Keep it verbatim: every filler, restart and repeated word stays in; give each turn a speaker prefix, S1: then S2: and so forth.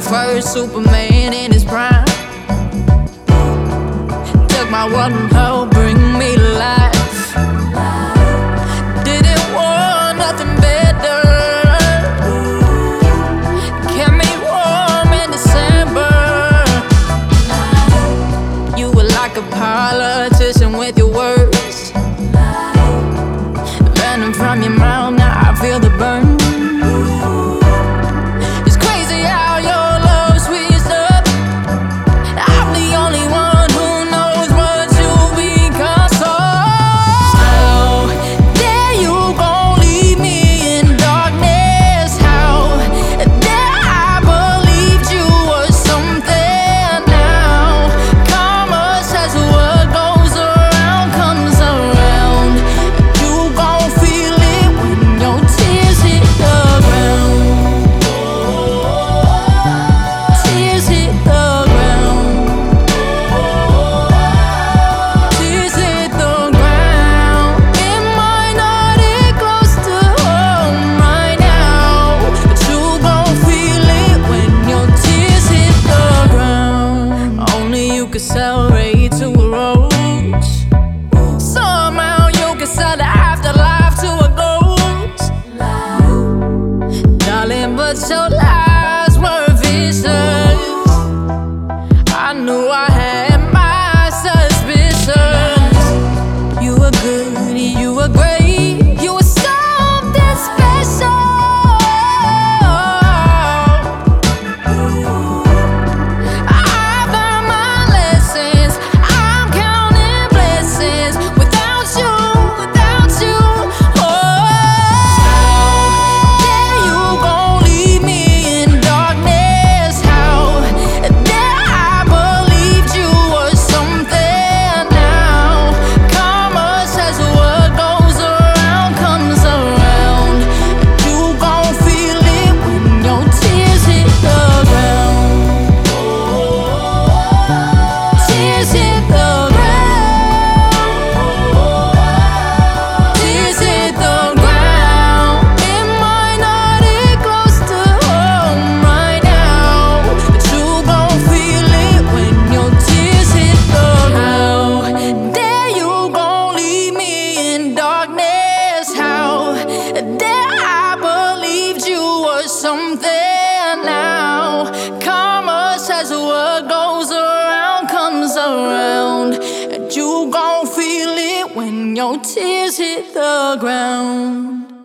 S1: first Superman in his prime. Took my world and helped bring me to life. Didn't want nothing better. Kept me warm in December. You were like a politician with your words, running from your mouth. Now I feel the burn. Sell right to a rose. Somehow you can sell the afterlife to a ghost, darling, but your lies were vicious. I knew I had my suspicions. You were good, you were great, you were something special. Something now, karma says what goes around comes around, and you gon' feel it when your tears hit the ground.